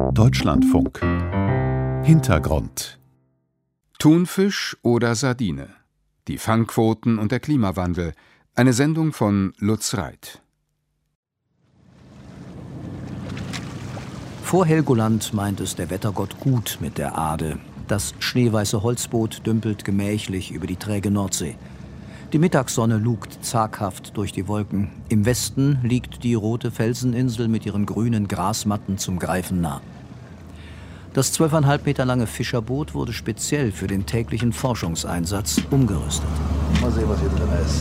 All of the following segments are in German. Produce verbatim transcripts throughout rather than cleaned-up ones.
Deutschlandfunk. Hintergrund. Thunfisch oder Sardine? Die Fangquoten und der Klimawandel. Eine Sendung von Lutz Reit. Vor Helgoland meint es der Wettergott gut mit der Ade. Das schneeweiße Holzboot dümpelt gemächlich über die träge Nordsee. Die Mittagssonne lugt zaghaft durch die Wolken. Im Westen liegt die rote Felseninsel mit ihren grünen Grasmatten zum Greifen nah. Das zwölfeinhalb Meter lange Fischerboot wurde speziell für den täglichen Forschungseinsatz umgerüstet. Mal sehen, was hier drin ist.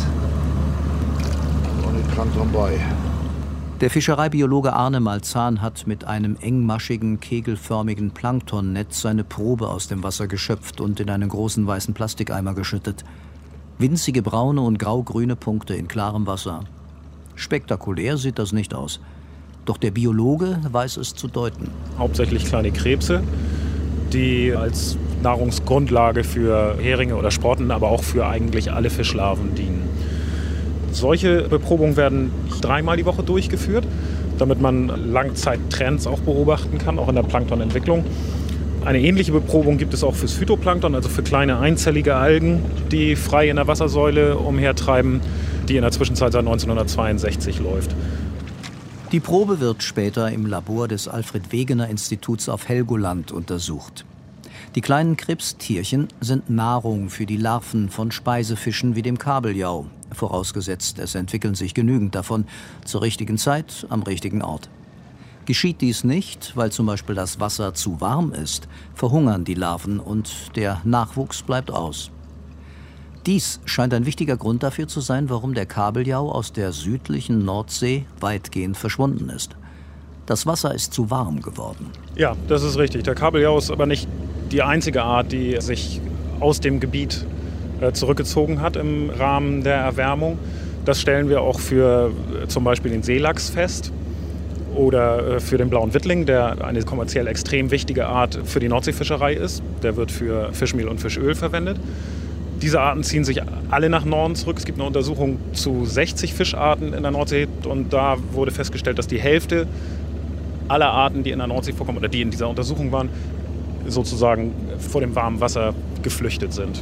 Und ich kann vorbei. Der Fischereibiologe Arne Malzahn hat mit einem engmaschigen, kegelförmigen Planktonnetz seine Probe aus dem Wasser geschöpft und in einen großen weißen Plastikeimer geschüttet. Winzige braune und grau-grüne Punkte in klarem Wasser. Spektakulär sieht das nicht aus. Doch der Biologe weiß es zu deuten. Hauptsächlich kleine Krebse, die als Nahrungsgrundlage für Heringe oder Sprotten, aber auch für eigentlich alle Fischlarven dienen. Solche Beprobungen werden dreimal die Woche durchgeführt, damit man Langzeittrends auch beobachten kann, auch in der Planktonentwicklung. Eine ähnliche Beprobung gibt es auch fürs Phytoplankton, also für kleine einzellige Algen, die frei in der Wassersäule umhertreiben, die in der Zwischenzeit seit neunzehnhundertzweiundsechzig läuft. Die Probe wird später im Labor des Alfred-Wegener-Instituts auf Helgoland untersucht. Die kleinen Krebstierchen sind Nahrung für die Larven von Speisefischen wie dem Kabeljau, vorausgesetzt es entwickeln sich genügend davon, zur richtigen Zeit, am richtigen Ort. Geschieht dies nicht, weil zum Beispiel das Wasser zu warm ist, verhungern die Larven und der Nachwuchs bleibt aus. Dies scheint ein wichtiger Grund dafür zu sein, warum der Kabeljau aus der südlichen Nordsee weitgehend verschwunden ist. Das Wasser ist zu warm geworden. Ja, das ist richtig. Der Kabeljau ist aber nicht die einzige Art, die sich aus dem Gebiet äh, zurückgezogen hat im Rahmen der Erwärmung. Das stellen wir auch für äh, zum Beispiel den Seelachs fest. Oder für den blauen Wittling, der eine kommerziell extrem wichtige Art für die Nordseefischerei ist. Der wird für Fischmehl und Fischöl verwendet. Diese Arten ziehen sich alle nach Norden zurück. Es gibt eine Untersuchung zu sechzig Fischarten in der Nordsee. Und da wurde festgestellt, dass die Hälfte aller Arten, die in der Nordsee vorkommen oder die in dieser Untersuchung waren, sozusagen vor dem warmen Wasser geflüchtet sind.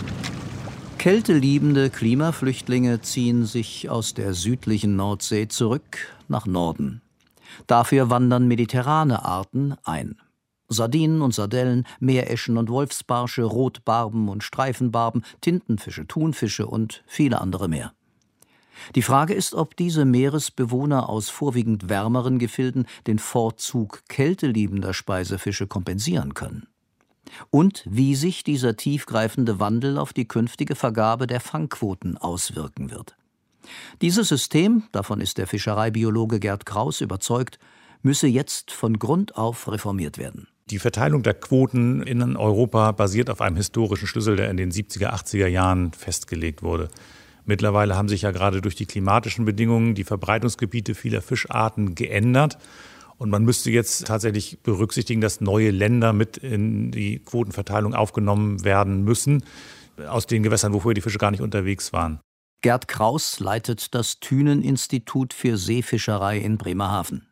Kälteliebende Klimaflüchtlinge ziehen sich aus der südlichen Nordsee zurück nach Norden. Dafür wandern mediterrane Arten ein. Sardinen und Sardellen, Meereschen und Wolfsbarsche, Rotbarben und Streifenbarben, Tintenfische, Thunfische und viele andere mehr. Die Frage ist, ob diese Meeresbewohner aus vorwiegend wärmeren Gefilden den Vorzug kälteliebender Speisefische kompensieren können. Und wie sich dieser tiefgreifende Wandel auf die künftige Vergabe der Fangquoten auswirken wird. Dieses System, davon ist der Fischereibiologe Gerd Kraus überzeugt, müsse jetzt von Grund auf reformiert werden. Die Verteilung der Quoten in Europa basiert auf einem historischen Schlüssel, der in den siebziger, achtziger Jahren festgelegt wurde. Mittlerweile haben sich ja gerade durch die klimatischen Bedingungen die Verbreitungsgebiete vieler Fischarten geändert. Und man müsste jetzt tatsächlich berücksichtigen, dass neue Länder mit in die Quotenverteilung aufgenommen werden müssen, aus den Gewässern, wo vorher die Fische gar nicht unterwegs waren. Gerd Kraus leitet das Thünen-Institut für Seefischerei in Bremerhaven.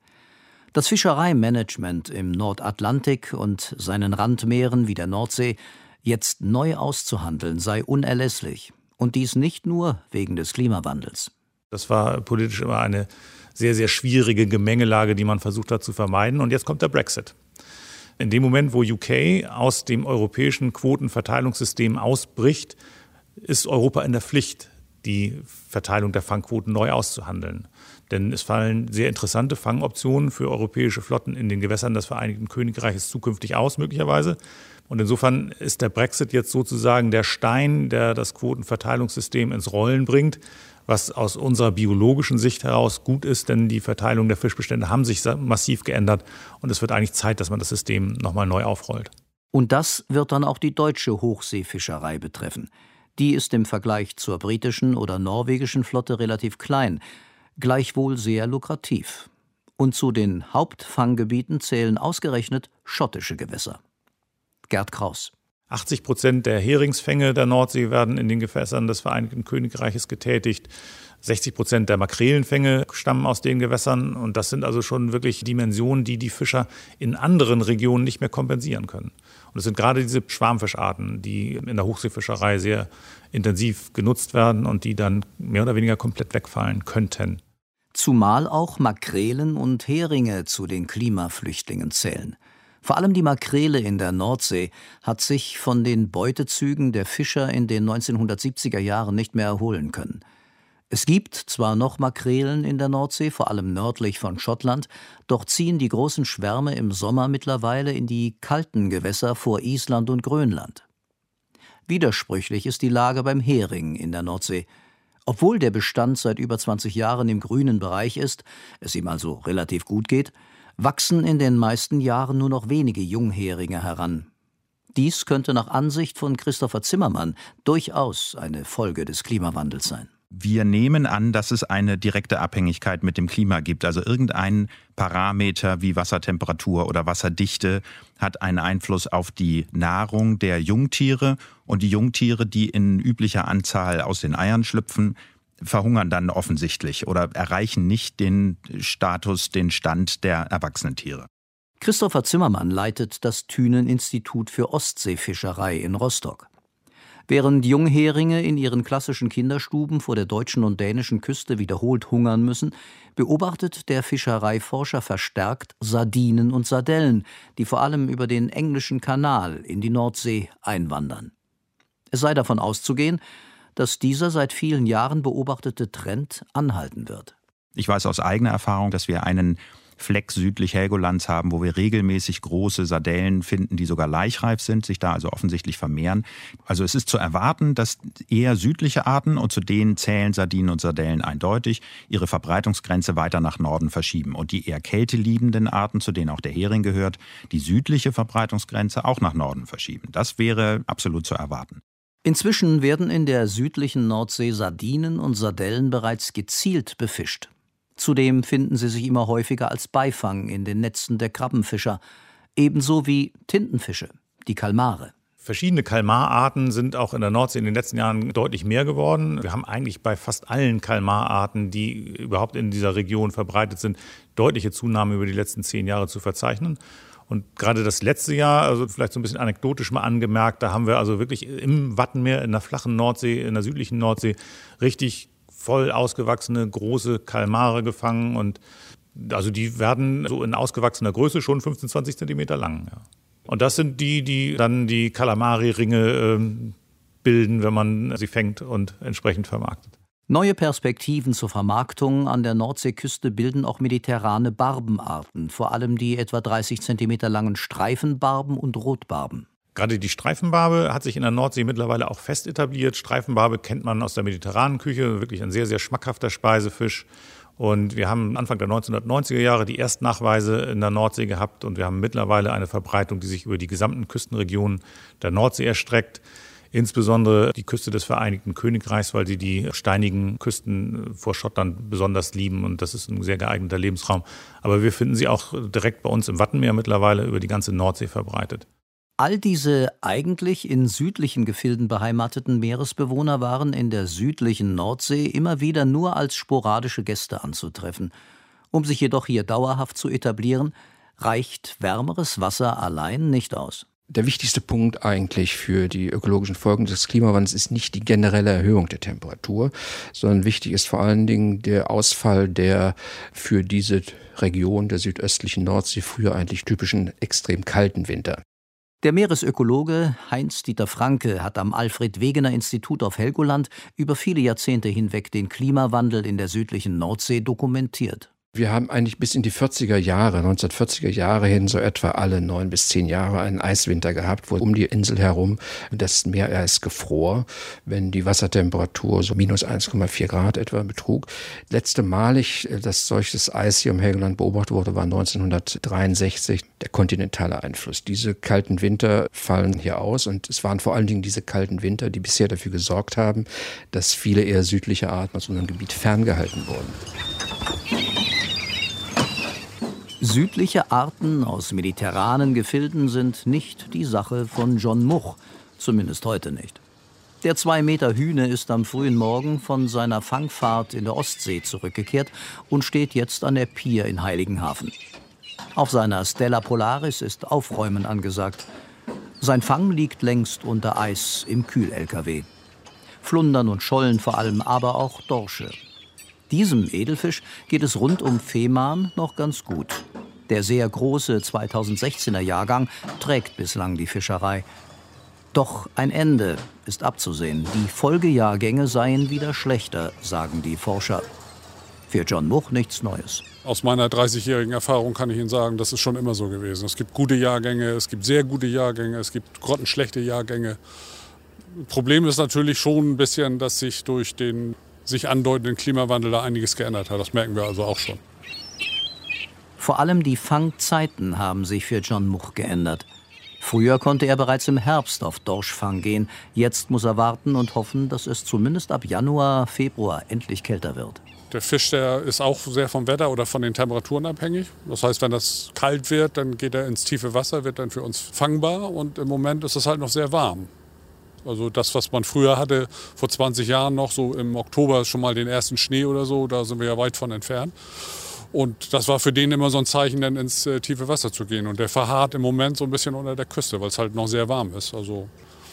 Das Fischereimanagement im Nordatlantik und seinen Randmeeren wie der Nordsee jetzt neu auszuhandeln, sei unerlässlich. Und dies nicht nur wegen des Klimawandels. Das war politisch immer eine sehr, sehr schwierige Gemengelage, die man versucht hat zu vermeiden. Und jetzt kommt der Brexit. In dem Moment, wo U K aus dem europäischen Quotenverteilungssystem ausbricht, ist Europa in der Pflicht, die Verteilung der Fangquoten neu auszuhandeln. Denn es fallen sehr interessante Fangoptionen für europäische Flotten in den Gewässern des Vereinigten Königreiches zukünftig aus, möglicherweise. Und insofern ist der Brexit jetzt sozusagen der Stein, der das Quotenverteilungssystem ins Rollen bringt, was aus unserer biologischen Sicht heraus gut ist, denn die Verteilung der Fischbestände haben sich massiv geändert und es wird eigentlich Zeit, dass man das System nochmal neu aufrollt. Und das wird dann auch die deutsche Hochseefischerei betreffen. Die ist im Vergleich zur britischen oder norwegischen Flotte relativ klein, gleichwohl sehr lukrativ. Und zu den Hauptfanggebieten zählen ausgerechnet schottische Gewässer. Gerd Kraus. achtzig Prozent der Heringsfänge der Nordsee werden in den Gewässern des Vereinigten Königreiches getätigt. sechzig Prozent der Makrelenfänge stammen aus den Gewässern. Und das sind also schon wirklich Dimensionen, die die Fischer in anderen Regionen nicht mehr kompensieren können. Und es sind gerade diese Schwarmfischarten, die in der Hochseefischerei sehr intensiv genutzt werden und die dann mehr oder weniger komplett wegfallen könnten. Zumal auch Makrelen und Heringe zu den Klimaflüchtlingen zählen. Vor allem die Makrele in der Nordsee hat sich von den Beutezügen der Fischer in den neunzehnhundertsiebziger Jahren nicht mehr erholen können. Es gibt zwar noch Makrelen in der Nordsee, vor allem nördlich von Schottland, doch ziehen die großen Schwärme im Sommer mittlerweile in die kalten Gewässer vor Island und Grönland. Widersprüchlich ist die Lage beim Hering in der Nordsee. Obwohl der Bestand seit über zwanzig Jahren im grünen Bereich ist, es ihm also relativ gut geht, wachsen in den meisten Jahren nur noch wenige Jungheringe heran. Dies könnte nach Ansicht von Christopher Zimmermann durchaus eine Folge des Klimawandels sein. Wir nehmen an, dass es eine direkte Abhängigkeit mit dem Klima gibt. Also irgendein Parameter wie Wassertemperatur oder Wasserdichte hat einen Einfluss auf die Nahrung der Jungtiere. Und die Jungtiere, die in üblicher Anzahl aus den Eiern schlüpfen, verhungern dann offensichtlich oder erreichen nicht den Status, den Stand der erwachsenen Tiere. Christopher Zimmermann leitet das Thünen-Institut für Ostseefischerei in Rostock. Während Jungheringe in ihren klassischen Kinderstuben vor der deutschen und dänischen Küste wiederholt hungern müssen, beobachtet der Fischereiforscher verstärkt Sardinen und Sardellen, die vor allem über den englischen Kanal in die Nordsee einwandern. Es sei davon auszugehen, dass dieser seit vielen Jahren beobachtete Trend anhalten wird. Ich weiß aus eigener Erfahrung, dass wir einen Fleck südlich Helgolands haben, wo wir regelmäßig große Sardellen finden, die sogar laichreif sind, sich da also offensichtlich vermehren. Also es ist zu erwarten, dass eher südliche Arten, und zu denen zählen Sardinen und Sardellen eindeutig, ihre Verbreitungsgrenze weiter nach Norden verschieben. Und die eher kälteliebenden Arten, zu denen auch der Hering gehört, die südliche Verbreitungsgrenze auch nach Norden verschieben. Das wäre absolut zu erwarten. Inzwischen werden in der südlichen Nordsee Sardinen und Sardellen bereits gezielt befischt. Zudem finden sie sich immer häufiger als Beifang in den Netzen der Krabbenfischer, ebenso wie Tintenfische, die Kalmare. Verschiedene Kalmararten sind auch in der Nordsee in den letzten Jahren deutlich mehr geworden. Wir haben eigentlich bei fast allen Kalmararten, die überhaupt in dieser Region verbreitet sind, deutliche Zunahme über die letzten zehn Jahre zu verzeichnen. Und gerade das letzte Jahr, also vielleicht so ein bisschen anekdotisch mal angemerkt, da haben wir also wirklich im Wattenmeer, in der flachen Nordsee, in der südlichen Nordsee richtig voll ausgewachsene, große Kalmare gefangen. Und also die werden so in ausgewachsener Größe schon fünfzehn, zwanzig Zentimeter lang. Ja. Und das sind die, die dann die Kalamari-Ringe äh, bilden, wenn man sie fängt und entsprechend vermarktet. Neue Perspektiven zur Vermarktung an der Nordseeküste bilden auch mediterrane Barbenarten, vor allem die etwa dreißig Zentimeter langen Streifenbarben und Rotbarben. Gerade die Streifenbarbe hat sich in der Nordsee mittlerweile auch fest etabliert. Streifenbarbe kennt man aus der mediterranen Küche, wirklich ein sehr, sehr schmackhafter Speisefisch. Und wir haben Anfang der neunzehnhundertneunziger Jahre die Erstnachweise in der Nordsee gehabt und wir haben mittlerweile eine Verbreitung, die sich über die gesamten Küstenregionen der Nordsee erstreckt. Insbesondere die Küste des Vereinigten Königreichs, weil sie die steinigen Küsten vor Schottland besonders lieben und das ist ein sehr geeigneter Lebensraum. Aber wir finden sie auch direkt bei uns im Wattenmeer mittlerweile über die ganze Nordsee verbreitet. All diese eigentlich in südlichen Gefilden beheimateten Meeresbewohner waren in der südlichen Nordsee immer wieder nur als sporadische Gäste anzutreffen. Um sich jedoch hier dauerhaft zu etablieren, reicht wärmeres Wasser allein nicht aus. Der wichtigste Punkt eigentlich für die ökologischen Folgen des Klimawandels ist nicht die generelle Erhöhung der Temperatur, sondern wichtig ist vor allen Dingen der Ausfall der für diese Region der südöstlichen Nordsee früher eigentlich typischen extrem kalten Winter. Der Meeresökologe Heinz-Dieter Franke hat am Alfred-Wegener-Institut auf Helgoland über viele Jahrzehnte hinweg den Klimawandel in der südlichen Nordsee dokumentiert. Wir haben eigentlich bis in die vierziger Jahre, neunzehnhundertvierziger Jahre hin, so etwa alle neun bis zehn Jahre einen Eiswinter gehabt, wo um die Insel herum das Meereis gefror, wenn die Wassertemperatur so minus eins Komma vier Grad etwa betrug. Letzte Malig, dass solches Eis hier um Helgoland beobachtet wurde, war neunzehnhundertdreiundsechzig, der kontinentale Einfluss. Diese kalten Winter fallen hier aus und es waren vor allen Dingen diese kalten Winter, die bisher dafür gesorgt haben, dass viele eher südliche Arten aus unserem Gebiet ferngehalten wurden. Südliche Arten aus mediterranen Gefilden sind nicht die Sache von John Much, Zumindest heute nicht. Der zwei Meter Hühne ist am frühen Morgen von seiner Fangfahrt in der Ostsee zurückgekehrt und steht jetzt an der Pier in Heiligenhafen. Auf seiner Stella Polaris ist Aufräumen angesagt. Sein Fang liegt längst unter Eis im Kühl-L K W. Flundern und Schollen vor allem, aber auch Dorsche. Diesem Edelfisch geht es rund um Fehmarn noch ganz gut. Der sehr große zweitausendsechzehner Jahrgang trägt bislang die Fischerei. Doch ein Ende ist abzusehen. Die Folgejahrgänge seien wieder schlechter, sagen die Forscher. Für John Much nichts Neues. Aus meiner dreißigjährigen Erfahrung kann ich Ihnen sagen, das ist schon immer so gewesen. Es gibt gute Jahrgänge, es gibt sehr gute Jahrgänge, es gibt grottenschlechte Jahrgänge. Problem ist natürlich schon ein bisschen, dass sich durch den sich andeutenden Klimawandel da einiges geändert hat. Das merken wir also auch schon. Vor allem die Fangzeiten haben sich für John Much geändert. Früher konnte er bereits im Herbst auf Dorschfang gehen. Jetzt muss er warten und hoffen, dass es zumindest ab Januar, Februar endlich kälter wird. Der Fisch, der ist auch sehr vom Wetter oder von den Temperaturen abhängig. Das heißt, wenn das kalt wird, dann geht er ins tiefe Wasser, wird dann für uns fangbar. Und im Moment ist es halt noch sehr warm. Also das, was man früher hatte, vor zwanzig Jahren noch, so im Oktober schon mal den ersten Schnee oder so, da sind wir ja weit von entfernt. Und das war für den immer so ein Zeichen, dann ins äh, tiefe Wasser zu gehen. Und der verharrt im Moment so ein bisschen unter der Küste, weil es halt noch sehr warm ist. Also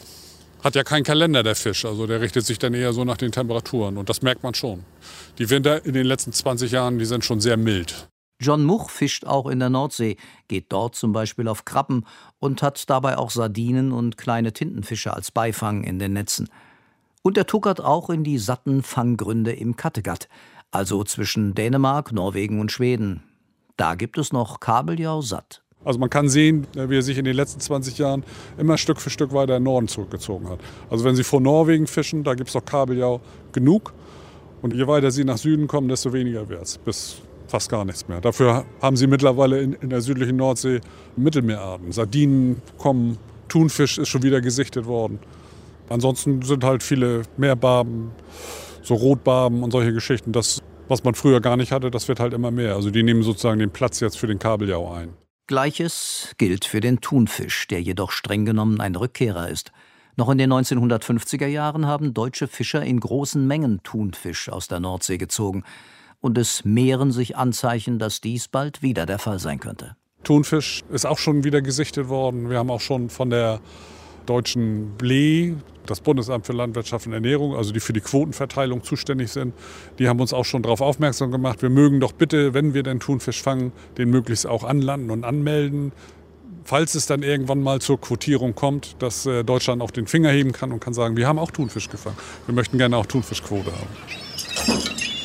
hat ja keinen Kalender, der Fisch. Also der richtet sich dann eher so nach den Temperaturen. Und das merkt man schon. Die Winter in den letzten zwanzig Jahren, die sind schon sehr mild. John Much fischt auch in der Nordsee, geht dort zum Beispiel auf Krabben und hat dabei auch Sardinen und kleine Tintenfische als Beifang in den Netzen. Und er tuckert auch in die satten Fanggründe im Kattegat, also zwischen Dänemark, Norwegen und Schweden. Da gibt es noch Kabeljau satt. Also man kann sehen, wie er sich in den letzten zwanzig Jahren immer Stück für Stück weiter in den Norden zurückgezogen hat. Also wenn Sie vor Norwegen fischen, da gibt es noch Kabeljau genug. Und je weiter Sie nach Süden kommen, desto weniger wird es, bis fast gar nichts mehr. Dafür haben Sie mittlerweile in, in der südlichen Nordsee Mittelmeerarten. Sardinen kommen, Thunfisch ist schon wieder gesichtet worden. Ansonsten sind halt viele Meerbarben, so Rotbarben und solche Geschichten. Das, was man früher gar nicht hatte, das wird halt immer mehr. Also die nehmen sozusagen den Platz jetzt für den Kabeljau ein. Gleiches gilt für den Thunfisch, der jedoch streng genommen ein Rückkehrer ist. Noch in den neunzehnhundertfünfziger Jahren haben deutsche Fischer in großen Mengen Thunfisch aus der Nordsee gezogen. Und es mehren sich Anzeichen, dass dies bald wieder der Fall sein könnte. Thunfisch ist auch schon wieder gesichtet worden. Wir haben auch schon von der deutschen B L E, das Bundesamt für Landwirtschaft und Ernährung, also die für die Quotenverteilung zuständig sind, die haben uns auch schon darauf aufmerksam gemacht. Wir mögen doch bitte, wenn wir den Thunfisch fangen, den möglichst auch anlanden und anmelden. Falls es dann irgendwann mal zur Quotierung kommt, dass Deutschland auch den Finger heben kann und kann sagen, wir haben auch Thunfisch gefangen. Wir möchten gerne auch Thunfischquote haben.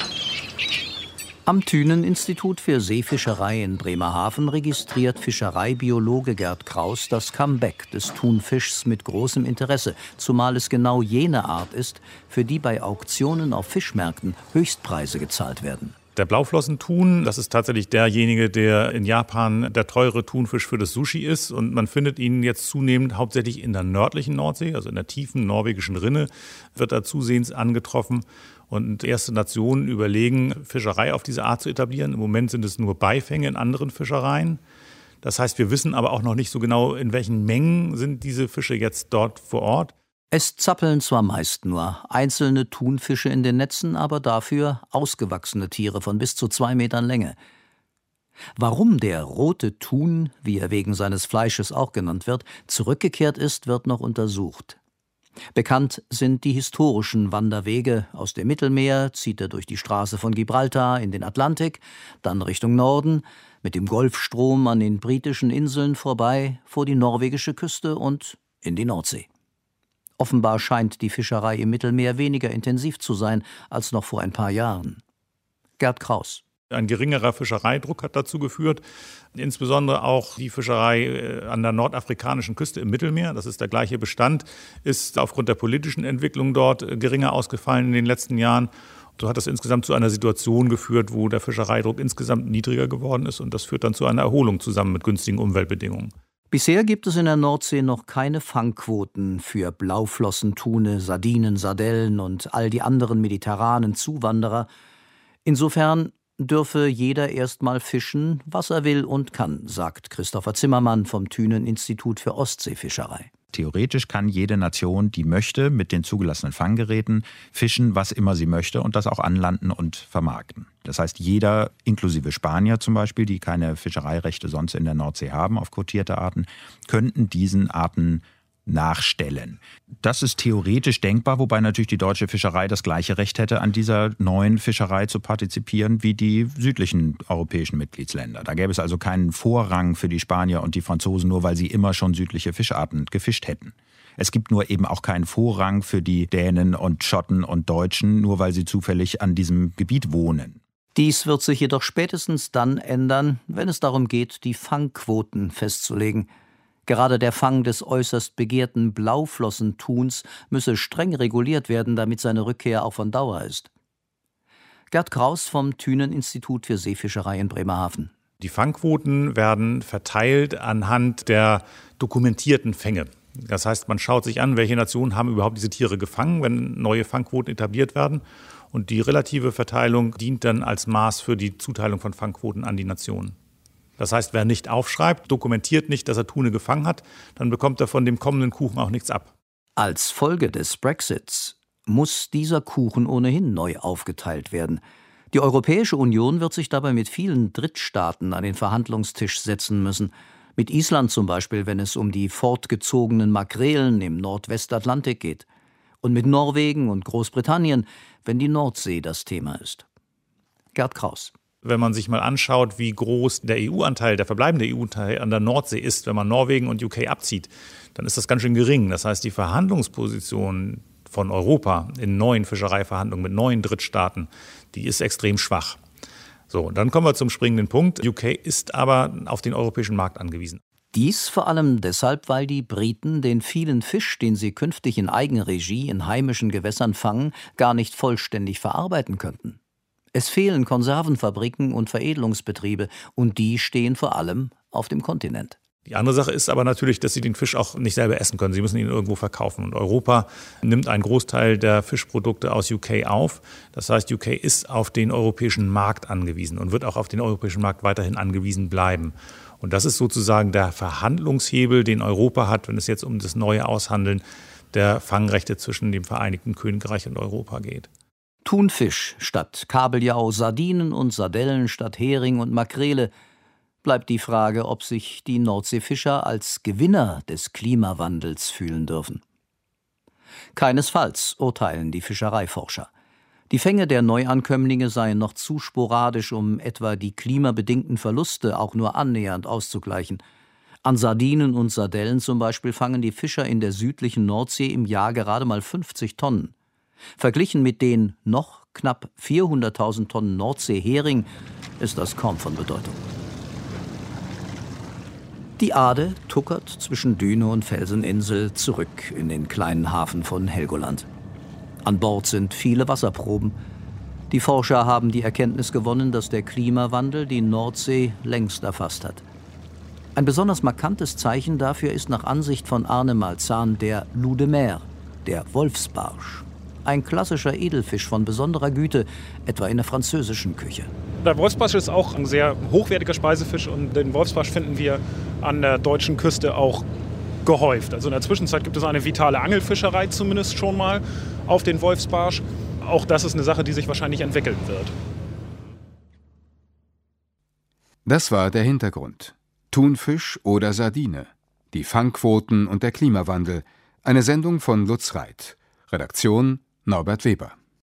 Am Thünen-Institut für Seefischerei in Bremerhaven registriert Fischereibiologe Gerd Kraus das Comeback des Thunfischs mit großem Interesse, zumal es genau jene Art ist, für die bei Auktionen auf Fischmärkten Höchstpreise gezahlt werden. Der Blauflossenthun, das ist tatsächlich derjenige, der in Japan der teure Thunfisch für das Sushi ist. Und man findet ihn jetzt zunehmend hauptsächlich in der nördlichen Nordsee, also in der tiefen norwegischen Rinne, wird er zusehends angetroffen. Und erste Nationen überlegen, Fischerei auf diese Art zu etablieren. Im Moment sind es nur Beifänge in anderen Fischereien. Das heißt, wir wissen aber auch noch nicht so genau, in welchen Mengen sind diese Fische jetzt dort vor Ort. Es zappeln zwar meist nur einzelne Thunfische in den Netzen, aber dafür ausgewachsene Tiere von bis zu zwei Metern Länge. Warum der rote Thun, wie er wegen seines Fleisches auch genannt wird, zurückgekehrt ist, wird noch untersucht. Bekannt sind die historischen Wanderwege. Aus dem Mittelmeer zieht er durch die Straße von Gibraltar in den Atlantik, dann Richtung Norden, mit dem Golfstrom an den britischen Inseln vorbei, vor die norwegische Küste und in die Nordsee. Offenbar scheint die Fischerei im Mittelmeer weniger intensiv zu sein als noch vor ein paar Jahren. Gerd Kraus. Ein geringerer Fischereidruck hat dazu geführt, insbesondere auch die Fischerei an der nordafrikanischen Küste im Mittelmeer, das ist der gleiche Bestand, ist aufgrund der politischen Entwicklung dort geringer ausgefallen in den letzten Jahren. So hat das insgesamt zu einer Situation geführt, wo der Fischereidruck insgesamt niedriger geworden ist und das führt dann zu einer Erholung zusammen mit günstigen Umweltbedingungen. Bisher gibt es in der Nordsee noch keine Fangquoten für Blauflossenthune, Sardinen, Sardellen und all die anderen mediterranen Zuwanderer. Insofern dürfe jeder erst mal fischen, was er will und kann, sagt Christopher Zimmermann vom Thünen-Institut für Ostseefischerei. Theoretisch kann jede Nation, die möchte, mit den zugelassenen Fanggeräten fischen, was immer sie möchte und das auch anlanden und vermarkten. Das heißt, jeder, inklusive Spanier zum Beispiel, die keine Fischereirechte sonst in der Nordsee haben auf quotierte Arten, könnten diesen Arten nachstellen. Das ist theoretisch denkbar, wobei natürlich die deutsche Fischerei das gleiche Recht hätte, an dieser neuen Fischerei zu partizipieren wie die südlichen europäischen Mitgliedsländer. Da gäbe es also keinen Vorrang für die Spanier und die Franzosen, nur weil sie immer schon südliche Fischarten gefischt hätten. Es gibt nur eben auch keinen Vorrang für die Dänen und Schotten und Deutschen, nur weil sie zufällig an diesem Gebiet wohnen. Dies wird sich jedoch spätestens dann ändern, wenn es darum geht, die Fangquoten festzulegen. Gerade der Fang des äußerst begehrten Blauflossentuns müsse streng reguliert werden, damit seine Rückkehr auch von Dauer ist. Gerd Kraus vom Thünen-Institut für Seefischerei in Bremerhaven. Die Fangquoten werden verteilt anhand der dokumentierten Fänge. Das heißt, man schaut sich an, welche Nationen haben überhaupt diese Tiere gefangen, wenn neue Fangquoten etabliert werden. Und die relative Verteilung dient dann als Maß für die Zuteilung von Fangquoten an die Nationen. Das heißt, wer nicht aufschreibt, dokumentiert nicht, dass er Thune gefangen hat, dann bekommt er von dem kommenden Kuchen auch nichts ab. Als Folge des Brexits muss dieser Kuchen ohnehin neu aufgeteilt werden. Die Europäische Union wird sich dabei mit vielen Drittstaaten an den Verhandlungstisch setzen müssen. Mit Island zum Beispiel, wenn es um die fortgezogenen Makrelen im Nordwestatlantik geht. Und mit Norwegen und Großbritannien, wenn die Nordsee das Thema ist. Gerd Kraus. Wenn man sich mal anschaut, wie groß der E U-Anteil, der verbleibende E U-Anteil an der Nordsee ist, wenn man Norwegen und U K abzieht, dann ist das ganz schön gering. Das heißt, die Verhandlungsposition von Europa in neuen Fischereiverhandlungen mit neuen Drittstaaten, die ist extrem schwach. So, dann kommen wir zum springenden Punkt. U K ist aber auf den europäischen Markt angewiesen. Dies vor allem deshalb, weil die Briten den vielen Fisch, den sie künftig in Eigenregie in heimischen Gewässern fangen, gar nicht vollständig verarbeiten könnten. Es fehlen Konservenfabriken und Veredelungsbetriebe, und die stehen vor allem auf dem Kontinent. Die andere Sache ist aber natürlich, dass sie den Fisch auch nicht selber essen können. Sie müssen ihn irgendwo verkaufen. Und Europa nimmt einen Großteil der Fischprodukte aus U K auf. Das heißt, U K ist auf den europäischen Markt angewiesen und wird auch auf den europäischen Markt weiterhin angewiesen bleiben. Und das ist sozusagen der Verhandlungshebel, den Europa hat, wenn es jetzt um das neue Aushandeln der Fangrechte zwischen dem Vereinigten Königreich und Europa geht. Thunfisch statt Kabeljau, Sardinen und Sardellen statt Hering und Makrele. Bleibt die Frage, ob sich die Nordseefischer als Gewinner des Klimawandels fühlen dürfen. Keinesfalls, urteilen die Fischereiforscher. Die Fänge der Neuankömmlinge seien noch zu sporadisch, um etwa die klimabedingten Verluste auch nur annähernd auszugleichen. An Sardinen und Sardellen zum Beispiel fangen die Fischer in der südlichen Nordsee im Jahr gerade mal fünfzig Tonnen. Verglichen mit den noch knapp vierhunderttausend Tonnen Nordseehering ist das kaum von Bedeutung. Die Ade tuckert zwischen Düne und Felseninsel zurück in den kleinen Hafen von Helgoland. An Bord sind viele Wasserproben. Die Forscher haben die Erkenntnis gewonnen, dass der Klimawandel die Nordsee längst erfasst hat. Ein besonders markantes Zeichen dafür ist nach Ansicht von Arne Malzahn der Loup de Mer, der Wolfsbarsch. Ein klassischer Edelfisch von besonderer Güte, etwa in der französischen Küche. Der Wolfsbarsch ist auch ein sehr hochwertiger Speisefisch und den Wolfsbarsch finden wir an der deutschen Küste auch gehäuft. Also in der Zwischenzeit gibt es eine vitale Angelfischerei zumindest schon mal auf den Wolfsbarsch. Auch das ist eine Sache, die sich wahrscheinlich entwickeln wird. Das war der Hintergrund. Thunfisch oder Sardine. Die Fangquoten und der Klimawandel. Eine Sendung von Lutz Reith. Redaktion Norbert Weber.